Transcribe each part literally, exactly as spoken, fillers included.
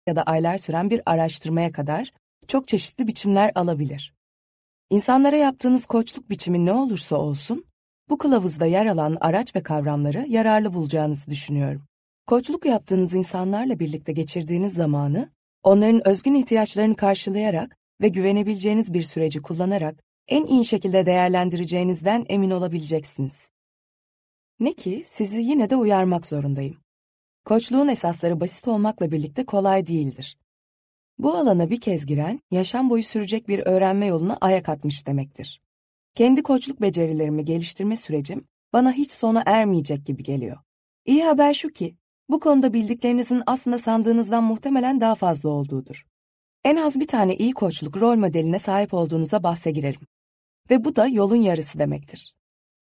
ya da aylar süren bir araştırmaya kadar çok çeşitli biçimler alabilir. İnsanlara yaptığınız koçluk biçimi ne olursa olsun, bu kılavuzda yer alan araç ve kavramları yararlı bulacağınızı düşünüyorum. Koçluk yaptığınız insanlarla birlikte geçirdiğiniz zamanı, onların özgün ihtiyaçlarını karşılayarak ve güvenebileceğiniz bir süreci kullanarak en iyi şekilde değerlendireceğinizden emin olabileceksiniz. Ne ki sizi yine de uyarmak zorundayım. Koçluğun esasları basit olmakla birlikte kolay değildir. Bu alana bir kez giren, yaşam boyu sürecek bir öğrenme yoluna ayak atmış demektir. Kendi koçluk becerilerimi geliştirme sürecim bana hiç sona ermeyecek gibi geliyor. İyi haber şu ki, bu konuda bildiklerinizin aslında sandığınızdan muhtemelen daha fazla olduğudur. En az bir tane iyi koçluk rol modeline sahip olduğunuza bahse girerim. Ve bu da yolun yarısı demektir.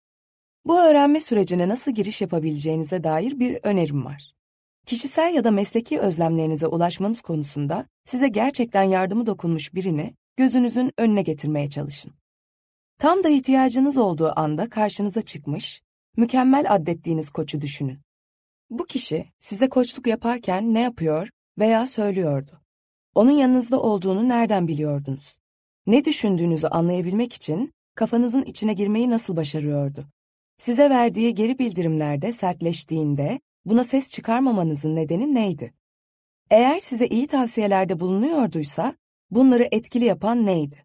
Bu öğrenme sürecine nasıl giriş yapabileceğinize dair bir önerim var. Kişisel ya da mesleki özlemlerinize ulaşmanız konusunda size gerçekten yardımı dokunmuş birini gözünüzün önüne getirmeye çalışın. Tam da ihtiyacınız olduğu anda karşınıza çıkmış, mükemmel addettiğiniz koçu düşünün. Bu kişi size koçluk yaparken ne yapıyor veya söylüyordu? Onun yanınızda olduğunu nereden biliyordunuz? Ne düşündüğünüzü anlayabilmek için kafanızın içine girmeyi nasıl başarıyordu? Size verdiği geri bildirimlerde sertleştiğinde buna ses çıkarmamanızın nedeni neydi? Eğer size iyi tavsiyelerde bulunuyorduysa bunları etkili yapan neydi?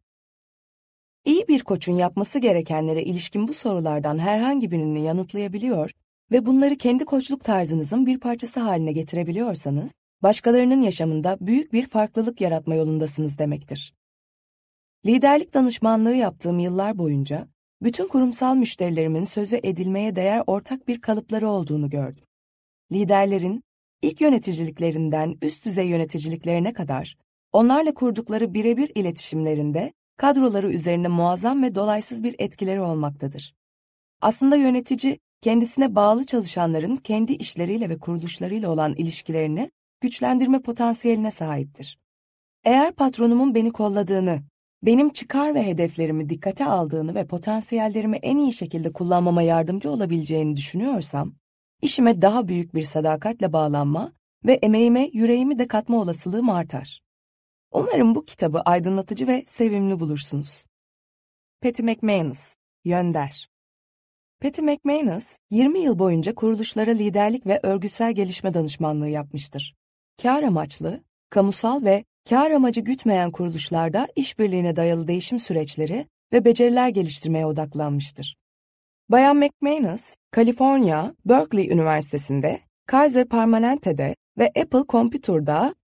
İyi bir koçun yapması gerekenlere ilişkin bu sorulardan herhangi birini yanıtlayabiliyor ve bunları kendi koçluk tarzınızın bir parçası haline getirebiliyorsanız, başkalarının yaşamında büyük bir farklılık yaratma yolundasınız demektir. Liderlik danışmanlığı yaptığım yıllar boyunca, bütün kurumsal müşterilerimin sözü edilmeye değer ortak bir kalıpları olduğunu gördüm. Liderlerin, ilk yöneticiliklerinden üst düzey yöneticiliklerine kadar, onlarla kurdukları birebir iletişimlerinde, kadroları üzerine muazzam ve dolaysız bir etkileri olmaktadır. Aslında yönetici, kendisine bağlı çalışanların kendi işleriyle ve kuruluşlarıyla olan ilişkilerini güçlendirme potansiyeline sahiptir. Eğer patronumun beni kolladığını, benim çıkar ve hedeflerimi dikkate aldığını ve potansiyellerimi en iyi şekilde kullanmama yardımcı olabileceğini düşünüyorsam, işime daha büyük bir sadakatle bağlanma ve emeğime, yüreğimi de katma olasılığım artar. Umarım bu kitabı aydınlatıcı ve sevimli bulursunuz. Patty McManus, Yönder. Patty McManus, yirmi yıl boyunca kuruluşlara liderlik ve örgütsel gelişme danışmanlığı yapmıştır. Kâr amaçlı, kamusal ve kâr amacı gütmeyen kuruluşlarda işbirliğine dayalı değişim süreçleri ve beceriler geliştirmeye odaklanmıştır. Bayan McManus, Kaliforniya, Berkeley Üniversitesi'nde, Kaiser Permanente'de ve Apple Computer'da